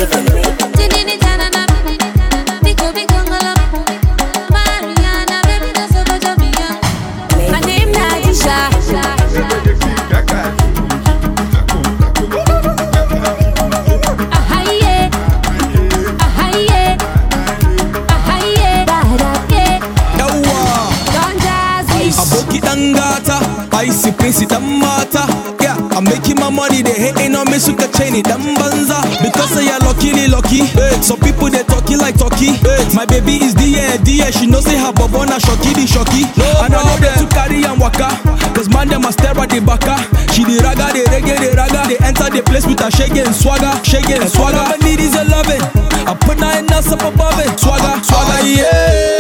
Icy Prince dan mata. Yeah, I'm making my money, they hating on me, suka chain it, dan banza. Because I am lucky. Some people they talking like talkie. My baby is DA, she knows say her babona shocky. And I know they to carry and waka, cause man them must stare at the baka. She the raga, the reggae, they enter the place with a shaggy and swagger. All I need is a loving, I put my hands up above it. Swagger, yeah,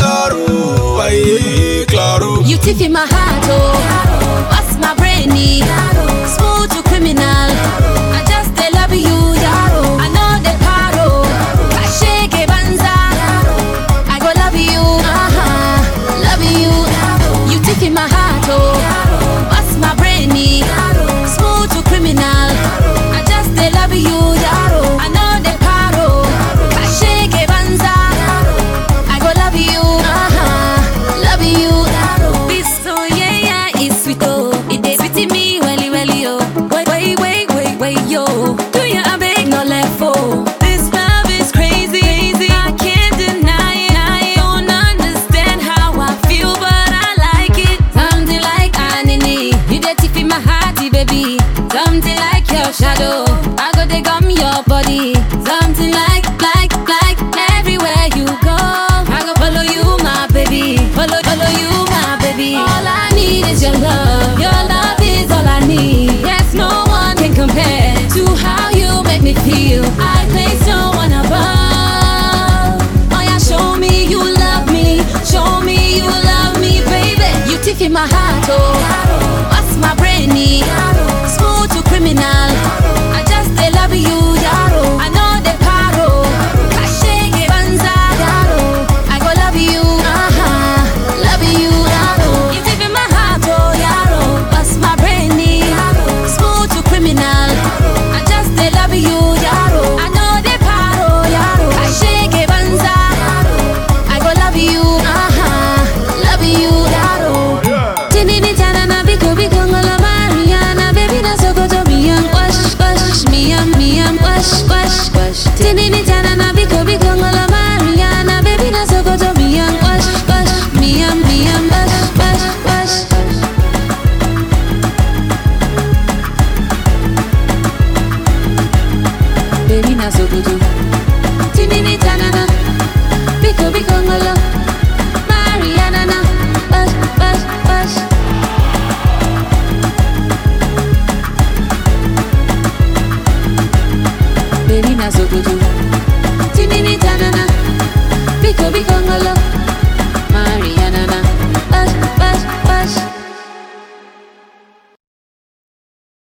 claro. You tip in my heart, oh, what's my brainy? Smooth to criminal, I just love you, yaro. I know the paro, I shake a banza, I go love you, love you. You tip in my heart, oh, what's my brainy? Smooth to criminal, I just love you, yaro. I know the paro, I shake a banza, I go love you, love you. This so yeah, it's sweet oh, it is sweet me welly yo. Wait yo, do you a big no left for? This love is crazy, I can't deny it. I don't understand how I feel, but I like it. Something like Anini, you the tip in my hearty baby. Something like your shadow, I go dig on your body. Something like everywhere you go, I go follow you my baby, follow you my baby. All I need is your love is all I need. Yes, no one can compare to how you make me feel. I place no one above. Oh yeah, show me you love me, baby. You tip in my heart, oh, what's my brainy? Smooth to criminal, I just love you, yaro. I know the paro, I shake it banza, yaro. I go love you, love you, yaro. You tip in my heart, oh, yaro. What's my brainy? Smooth to criminal, I just love you, yaro. I know the paro, yaro. I shake it banza, I go love you, love you, yaro. Tinini tanana biko ngola Mariana, baby na soko to me and wash me and wash. Tinini tanana biko ngola Mariana, baby na soko to me and wash me and wash. Baby na soko to